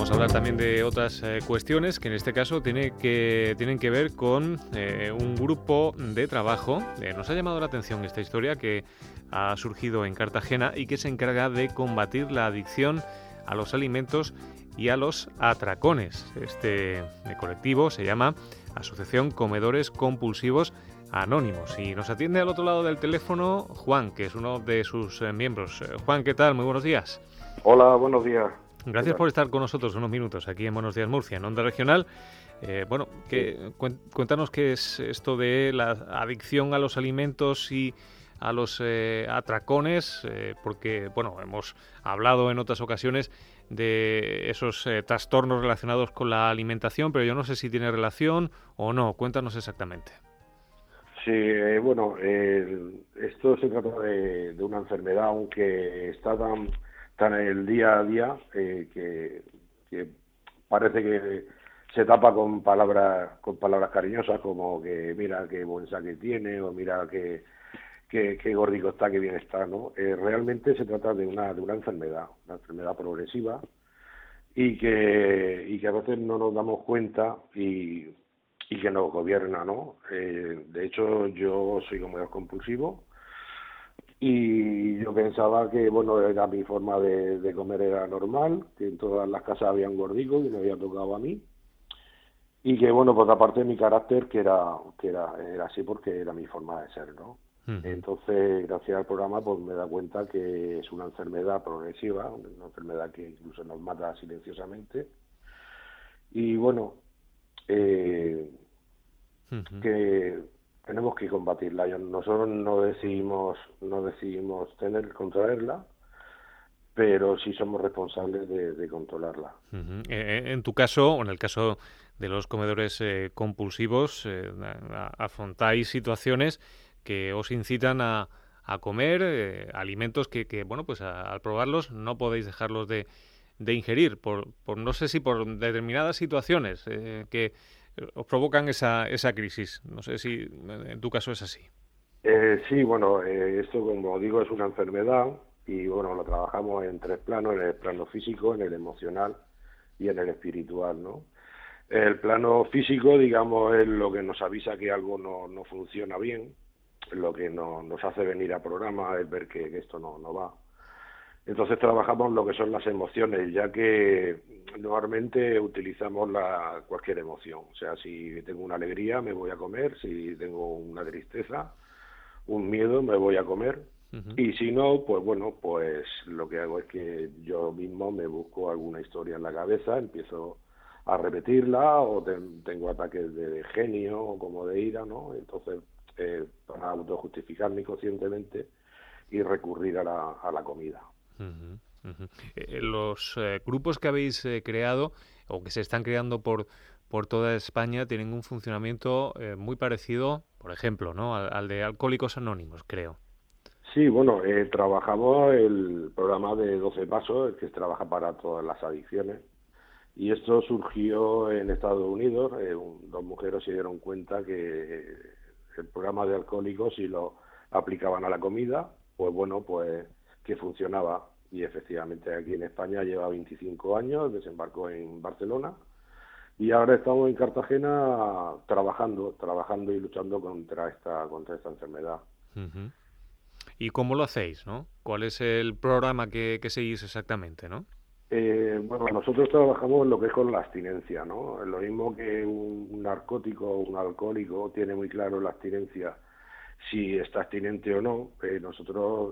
vamos a hablar también de otras cuestiones que en este caso tienen que ver con un grupo de trabajo. Nos ha llamado la atención esta historia que ha surgido en Cartagena y que se encarga de combatir la adicción a los alimentos y a los atracones. Este colectivo se llama Asociación Comedores Compulsivos Anónimos y nos atiende al otro lado del teléfono Juan, que es uno de sus miembros. Juan, ¿qué tal? Muy buenos días. Hola, buenos días. Gracias por estar con nosotros unos minutos aquí en Buenos Días Murcia, en Onda Regional. Cuéntanos qué es esto de la adicción a los alimentos y a los atracones, porque hemos hablado en otras ocasiones de esos trastornos relacionados con la alimentación, pero yo no sé si tiene relación o no. Cuéntanos exactamente. Sí, esto se trata de una enfermedad, aunque está tan en el día a día, que parece que se tapa con palabras cariñosas, como que mira qué buen saque tiene, o mira qué gordico está, qué bien está, ¿no? Realmente se trata de una enfermedad progresiva y que a veces no nos damos cuenta y que nos gobierna, ¿no? De hecho, yo soy comedor compulsivo y yo pensaba que, era mi forma de comer era normal, que en todas las casas había un gordico y me había tocado a mí, y que, pues aparte de mi carácter, que era así porque era mi forma de ser, ¿no? Uh-huh. Entonces, gracias al programa, pues me da cuenta que es una enfermedad progresiva, una enfermedad que incluso nos mata silenciosamente, y que tenemos que combatirla. Nosotros no decidimos contraerla, pero sí somos responsables de controlarla. Uh-huh. En tu caso, o en el caso de los comedores compulsivos, afrontáis situaciones que os incitan a comer alimentos que al probarlos no podéis dejarlos de ingerir, por no sé si por determinadas situaciones que os provocan esa crisis. No sé si en tu caso es así. Sí, esto, como digo, es una enfermedad y lo trabajamos en 3 planos: en el plano físico, en el emocional y en el espiritual, ¿no? El plano físico, digamos, es lo que nos avisa que algo no funciona bien, lo que nos hace venir a programa es ver que esto no va. Entonces trabajamos lo que son las emociones, ya que normalmente utilizamos cualquier emoción. O sea, si tengo una alegría, me voy a comer; si tengo una tristeza, un miedo, me voy a comer. Uh-huh. Y si no, pues lo que hago es que yo mismo me busco alguna historia en la cabeza, empiezo a repetirla, o tengo ataques de genio o como de ira, ¿no? Entonces, para autojustificarme inconscientemente y recurrir a la comida. Uh-huh. Uh-huh. Los grupos que habéis creado o que se están creando por toda España tienen un funcionamiento muy parecido, por ejemplo, ¿no? al de Alcohólicos Anónimos, creo. Sí, trabajamos el programa de 12 pasos, que trabaja para todas las adicciones. Y esto surgió en Estados Unidos. 2 mujeres se dieron cuenta que el programa de alcohólicos, si lo aplicaban a la comida, pues que funcionaba. Y efectivamente aquí en España lleva 25 años, desembarcó en Barcelona, y ahora estamos en Cartagena trabajando y luchando contra esta enfermedad. Uh-huh. ¿Y cómo lo hacéis, no? ¿Cuál es el programa que seguís exactamente, no? Nosotros trabajamos en lo que es con la abstinencia, ¿no? Lo mismo que un narcótico o un alcohólico tiene muy claro la abstinencia, si está abstinente o no. Nosotros,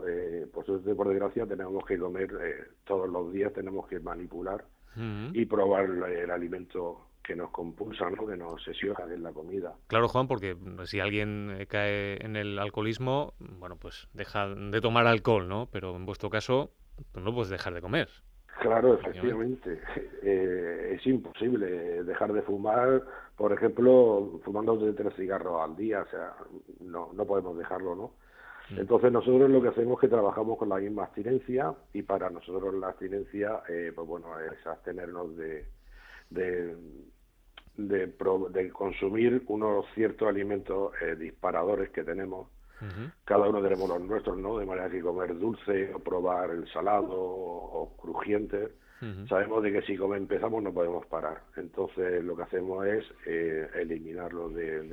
por desgracia, tenemos que comer todos los días, tenemos que manipular Uh-huh. y probar el alimento que nos compulsa, ¿no? Que nos obsesiona, que es la comida. Claro, Juan, porque si alguien cae en el alcoholismo, pues deja de tomar alcohol, ¿no? Pero en vuestro caso, tú no puedes dejar de comer. Claro, efectivamente. Es imposible dejar de fumar, por ejemplo, fumando 3 cigarros al día. O sea, no podemos dejarlo, ¿no? Entonces nosotros lo que hacemos es que trabajamos con la misma abstinencia, y para nosotros la abstinencia es abstenernos de consumir unos ciertos alimentos disparadores que tenemos, Ujú. Cada uno tenemos los nuestros, ¿no? De manera que comer dulce o probar el salado o crujiente. Ujú. Sabemos de que si empezamos no podemos parar. Entonces lo que hacemos es eliminarlo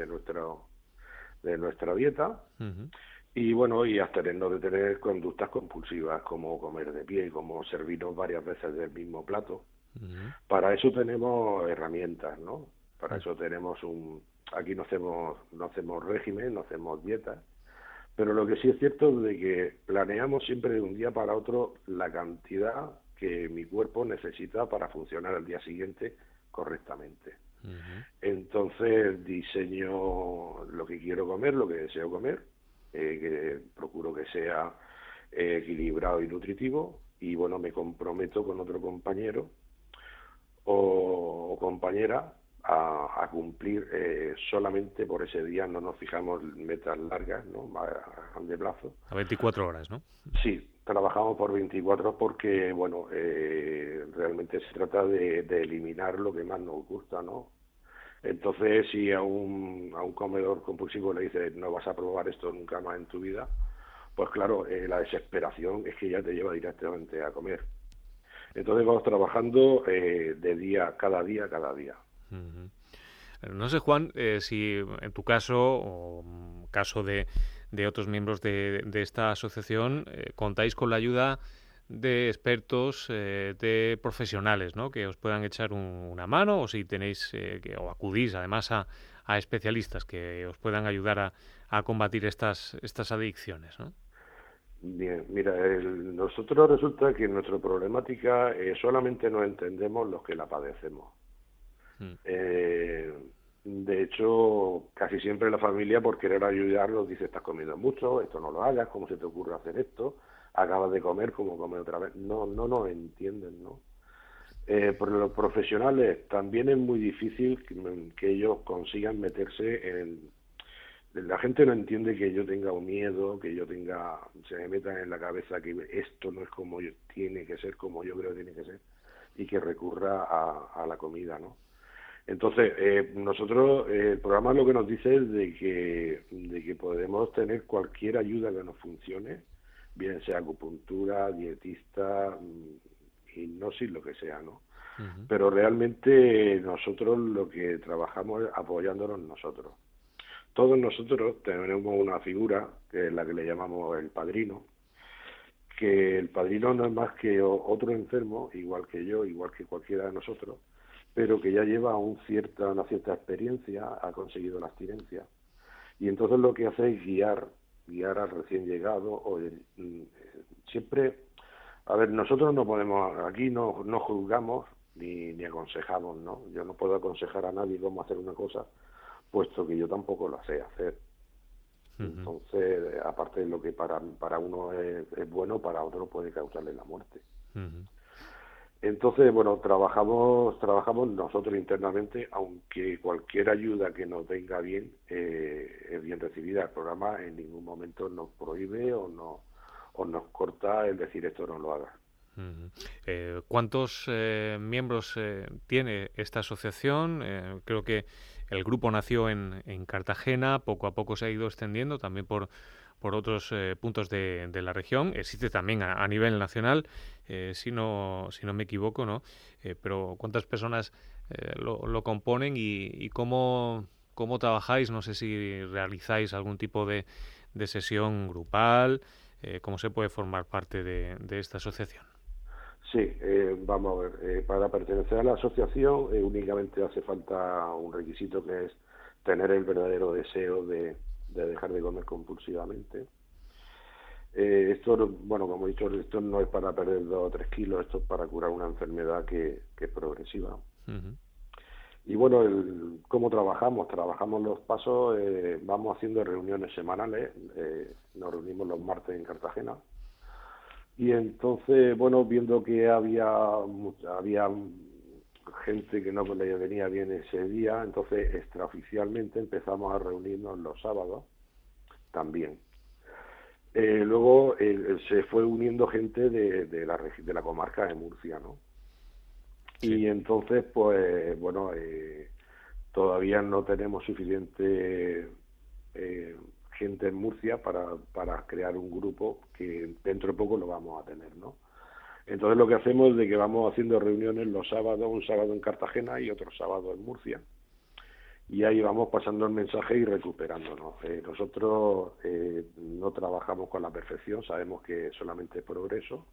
de nuestra dieta Ujú. y bueno, y abstenernos de tener conductas compulsivas como comer de pie, como servirnos varias veces del mismo plato. Ujú. Para eso tenemos herramientas, ¿no? Para Ujú. eso tenemos aquí no hacemos régimen, no hacemos dietas, pero lo que sí es cierto es de que planeamos siempre de un día para otro la cantidad que mi cuerpo necesita para funcionar al día siguiente correctamente. Ujú. Entonces diseño lo que quiero comer, lo que deseo comer, que procuro que sea equilibrado y nutritivo, y bueno, me comprometo con otro compañero o compañera a cumplir solamente por ese día. No nos fijamos metas largas, ¿no? A grande plazo. A 24 horas, ¿no? Sí, trabajamos por 24 porque, bueno, realmente se trata de eliminar lo que más nos gusta, ¿no? Entonces, si a un comedor compulsivo le dices no vas a probar esto nunca más en tu vida, pues claro, la desesperación es que ya te lleva directamente a comer. Entonces vamos trabajando de día, cada día, cada día. Ujú. No sé, Juan, si en tu caso o caso de otros miembros de esta asociación contáis con la ayuda de expertos, de profesionales, ¿no? Que os puedan echar una mano o si tenéis o acudís además a especialistas que os puedan ayudar a combatir estas adicciones, ¿no? Bien, mira, nosotros resulta que en nuestra problemática solamente nos entendemos los que la padecemos. Mm. Eh, de hecho, casi siempre la familia, por querer ayudarnos, dice: estás comiendo mucho, esto no lo hagas, ¿cómo se te ocurre hacer esto? Acabas de comer, ¿cómo comer otra vez? No, no nos entienden, ¿no? Por los profesionales también es muy difícil que ellos consigan meterse la gente no entiende que yo tenga un miedo, se me meta en la cabeza que esto no es como tiene que ser, como yo creo que tiene que ser, y que recurra a la comida, ¿no? Entonces, nosotros, el programa lo que nos dice es de que podemos tener cualquier ayuda que nos funcione, bien sea acupuntura, dietista, hipnosis, lo que sea, ¿no? Ujú. Pero realmente nosotros lo que trabajamos es apoyándonos nosotros. Todos nosotros tenemos una figura, que es la que le llamamos el padrino, que el padrino no es más que otro enfermo, igual que yo, igual que cualquiera de nosotros, pero que ya lleva una cierta experiencia, ha conseguido la abstinencia, y entonces lo que hace es guiar al recién llegado, siempre, a ver, nosotros no podemos, aquí no juzgamos ni aconsejamos, ¿no? Yo no puedo aconsejar a nadie cómo hacer una cosa, puesto que yo tampoco la sé hacer. Ujú. Entonces, aparte de lo que para uno es bueno, para otro puede causarle la muerte. Ujú. Entonces, bueno, trabajamos nosotros internamente, aunque cualquier ayuda que nos venga bien es bien recibida. El programa en ningún momento nos prohíbe o nos corta el decir esto no lo hagas. Ujú. ¿Cuántos miembros tiene esta asociación? Creo que el grupo nació en Cartagena, poco a poco se ha ido extendiendo también por otros puntos de la región. Existe también a nivel nacional, si no me equivoco, ¿no? Pero ¿cuántas personas lo componen y cómo trabajáis? No sé si realizáis algún tipo de sesión grupal, cómo se puede formar parte de esta asociación. Sí, vamos a ver, para pertenecer a la asociación únicamente hace falta un requisito, que es tener el verdadero deseo de dejar de comer compulsivamente. Esto, bueno, como he dicho, esto no es para perder 2 o 3 kilos, esto es para curar una enfermedad que es progresiva. Ujú. Y bueno, ¿cómo trabajamos? Trabajamos los pasos, vamos haciendo reuniones semanales, nos reunimos los martes en Cartagena. Y entonces, bueno, viendo que había gente que no le venía bien ese día, entonces extraoficialmente empezamos a reunirnos los sábados también. Luego se fue uniendo gente de la comarca de Murcia, ¿no? Sí. Y entonces, pues, bueno, todavía no tenemos suficiente gente en Murcia para crear un grupo que dentro de poco lo vamos a tener, ¿no? Entonces lo que hacemos es de que vamos haciendo reuniones los sábados, un sábado en Cartagena y otro sábado en Murcia, y ahí vamos pasando el mensaje y recuperándonos. Nosotros no trabajamos con la perfección, sabemos que solamente es progreso,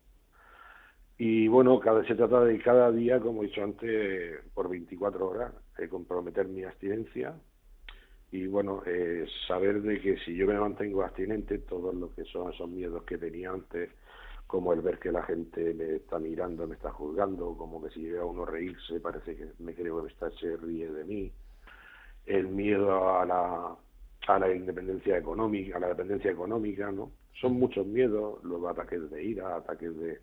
y bueno, se trata de cada día, como he dicho antes, por 24 horas, comprometer mi abstinencia, y bueno, saber de que si yo me mantengo abstinente, todo lo que son esos miedos que tenía antes, como el ver que la gente me está mirando, me está juzgando, como que si llega uno a reírse, parece que me creo que se ríe de mí, el miedo a la independencia económica, a la dependencia económica, ¿no? Son muchos miedos, luego ataques de ira, ataques de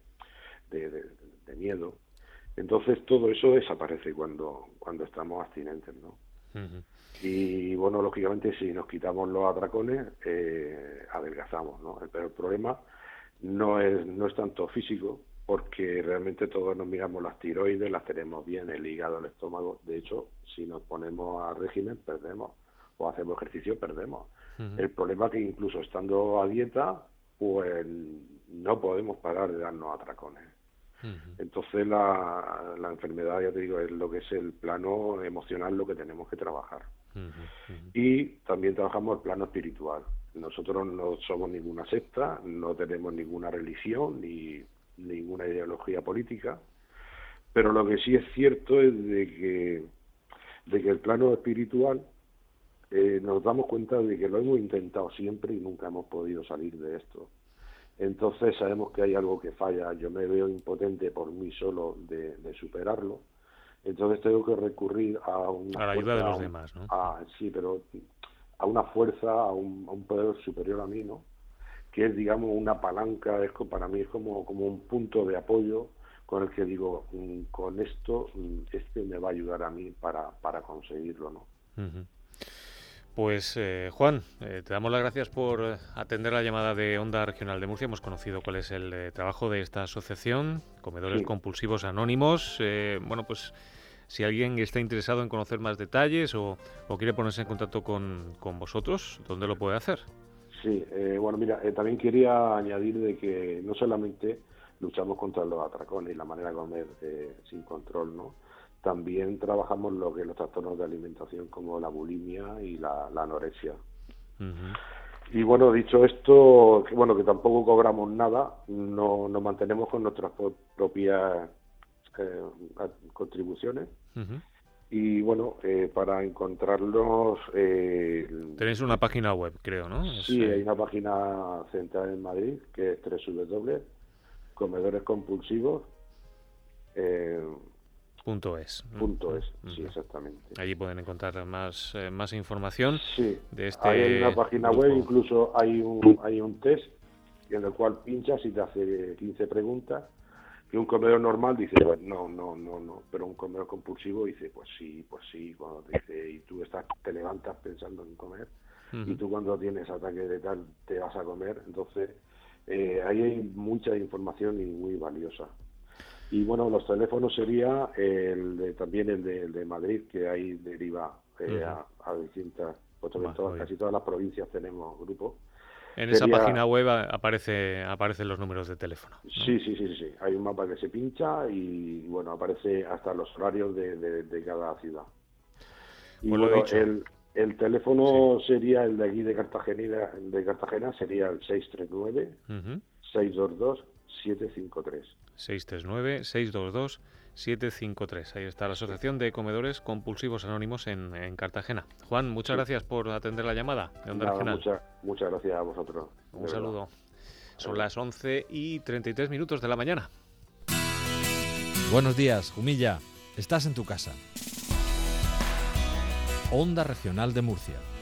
miedo. Entonces todo eso desaparece cuando estamos abstinentes, ¿no? Uh-huh. Y bueno, lógicamente si nos quitamos los atracones, adelgazamos, ¿no? Pero el problema no es tanto físico, porque realmente todos nos miramos las tiroides, las tenemos bien, el hígado, el estómago. De hecho, si nos ponemos a régimen, perdemos, o hacemos ejercicio, perdemos. Uh-huh. El problema es que incluso estando a dieta, pues no podemos parar de darnos atracones. Uh-huh. Entonces la enfermedad, ya te digo, es lo que es el plano emocional, lo que tenemos que trabajar. Uh-huh. Uh-huh. Y también trabajamos el plano espiritual. Nosotros no somos ninguna secta, no tenemos ninguna religión ni ninguna ideología política, pero lo que sí es cierto es de que el plano espiritual nos damos cuenta de que lo hemos intentado siempre y nunca hemos podido salir de esto. Entonces sabemos que hay algo que falla, yo me veo impotente por mí solo de superarlo, entonces tengo que recurrir a la ayuda de los demás, ¿no? Sí, pero a una fuerza, a un poder superior a mí, ¿no? Que es, digamos, una palanca, para mí es como un punto de apoyo con el que digo, con esto, me va a ayudar a mí para conseguirlo, ¿no? Uh-huh. Pues, Juan, te damos las gracias por atender la llamada de Onda Regional de Murcia. Hemos conocido cuál es el trabajo de esta asociación, Comedores Compulsivos Anónimos. Bueno, pues si alguien está interesado en conocer más detalles o quiere ponerse en contacto con vosotros, ¿dónde lo puede hacer? Sí, bueno, mira, también quería añadir de que no solamente luchamos contra los atracones y la manera de comer sin control, ¿no? También trabajamos lo que los trastornos de alimentación como la bulimia y la anorexia. Uh-huh. Y bueno, dicho esto, que tampoco cobramos nada, nos mantenemos con nuestras propias contribuciones. Uh-huh. Y bueno, para encontrarlos... Tenéis una página web, creo, ¿no? Sí, hay una página central en Madrid, que es www.comedorescompulsivos.es. Sí, exactamente. Allí pueden encontrar más información. Sí, de este hay una página web, incluso hay un test en el cual pinchas y te hace 15 preguntas. Que un comedor normal dice, pues no, pero un comedor compulsivo dice, pues sí, cuando te dice, y tú te levantas pensando en comer, uh-huh. Y tú cuando tienes ataque de tal, te vas a comer, entonces ahí hay mucha información y muy valiosa. Y bueno, los teléfonos sería también el de Madrid, que ahí deriva a distintas, pues casi todas las provincias tenemos grupos. En esa página web aparecen los números de teléfono, ¿no? Sí. Hay un mapa que se pincha y bueno, aparece hasta los horarios de cada ciudad. Y pues bueno, el teléfono sería el de aquí de Cartagena sería el 639 uh-huh. 622-753. 639-622-753. Ahí está la Asociación de Comedores Compulsivos Anónimos en Cartagena. Juan, muchas gracias por atender la llamada de Onda Regional. Muchas gracias a vosotros. Un saludo. Son las 11:33 de la mañana. Buenos días, Jumilla. Estás en tu casa. Onda Regional de Murcia.